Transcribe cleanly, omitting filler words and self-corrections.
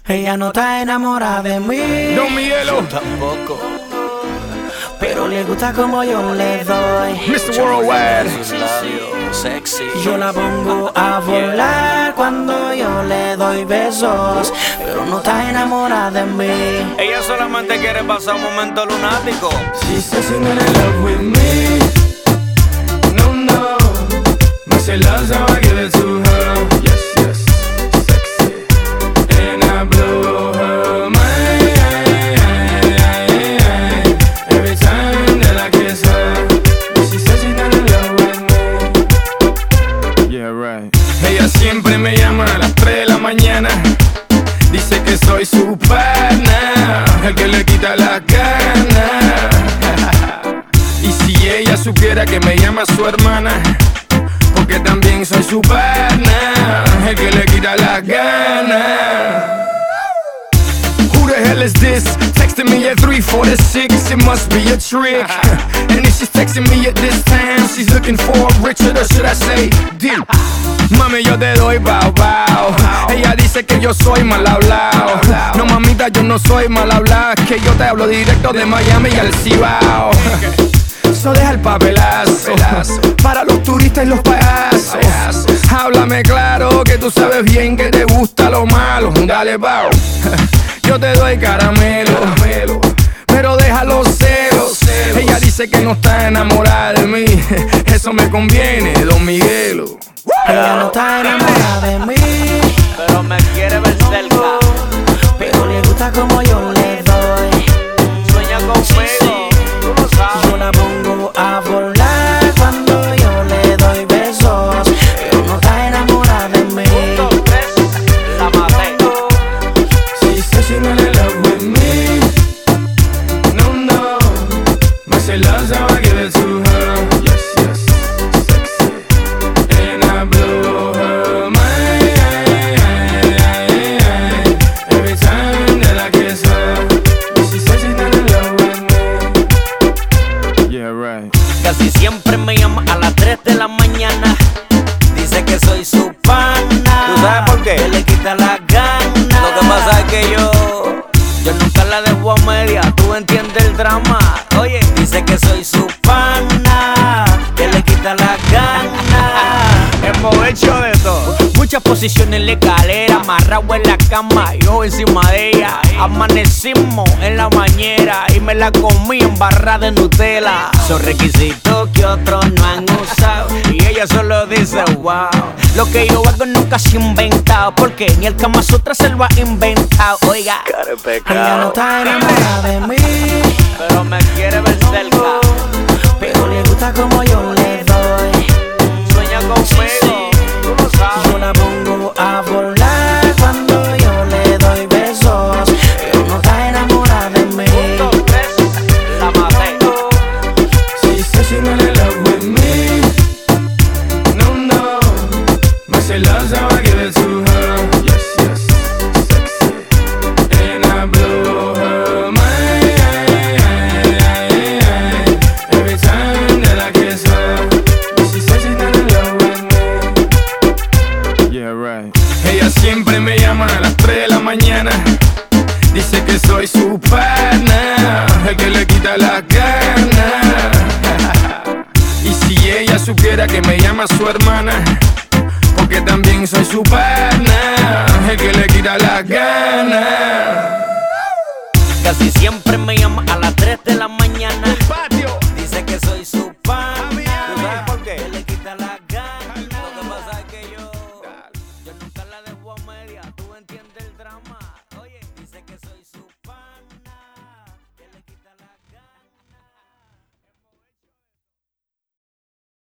Ella no está enamorada de mí. Don Miguelo. Tampoco. Pero le gusta como yo le doy. Mr. Worldwide. Sexy. Yo la pongo a volar cuando yo le doy besos. Pero no está enamorada de mí. Ella solamente quiere pasar un momento lunático. She says she's not in love with me. No, no. But she loves how I give it to her. Yes, yes. Sexy. And I blow her mind. Every time that I kiss her. But she says she's not in love with me. Yeah, right. Ella siempre me llama a las 3 de la mañana. Dice que soy su pana, el que le quita la gana. Y si ella supiera que me llama su hermana, porque también soy su pana, el que le quita la gana. Who the hell is this? Texting me at 3:46, it must be a trick. And if she's texting me at this time, she's looking for Richard, or should I say Dick? Mami, yo te doy bow bow. Ella dice que yo soy mal hablado. No, mamita, yo no soy mal hablado. Que yo te hablo directo de Miami y al Cibao. So deja el papelazo para los turistas y los payasos. Háblame claro que tú sabes bien que te gusta lo malo. Dale, bow. Yo te doy caramelo, pero deja los celos. Ella dice que no está enamorada de mí. Eso me conviene, Don Miguelo. Ella no está enamorada de mí. Pero me quiere ver cerca. Pero le gusta como yo le doy. Sueña conmigo, tú lo sabes. Yo la pongo a volar cuando yo le doy besos. Pero no está enamorada de mí. 1, 2, 3, la maté. She says she's not in love with me. No, no. But she loves how I give it to her. Yes, yes. Sexy. And I blow her mind. Every time that I kiss her. But she says she's not in love with me. Yeah, right. Casi siempre me llama a las 3 de la mañana. Dice que soy su pana. ¿Tú sabes por qué? Que le quita la gana. Lo que pasa es que yo nunca la dejo a media. Tú entiendes el drama. Oye, dice que soy su pana. Que le quita la gana. Hemos hecho de todo. Muchas posiciones en la escalera, amarrado en la cama, yo encima de ella. Amanecimos en la bañera y me la comí en barra de Nutella. Son requisitos que otros no han usado y ella solo dice wow. Lo que yo hago nunca se ha inventado, porque ni el Kama Sutra se lo ha inventado. Oiga, Ella no está enamorada de mí. pero me quiere ver cerca. Pero le gusta como yo le doy. Sueña conmigo, tú lo sabes. Yo la pongo a volar cuando yo le doy besos. Pero no está enamorada de mí. 1, 2, 3, la maté. She says she's not in love with me. No, no. But she loves how I give it to her. Yes, yes. Sexy. And I blow her mind. Every time that I kiss her. But she says she's not in love with me. Yeah, right. Ella siempre me llama a las 3 de la mañana. Dice que soy su pana, el que le quita la gana. Y si ella supiera que me llama su hermana, porque también soy su pana, el que le quita la gana. Casi siempre me llama a las 3 de la mañana.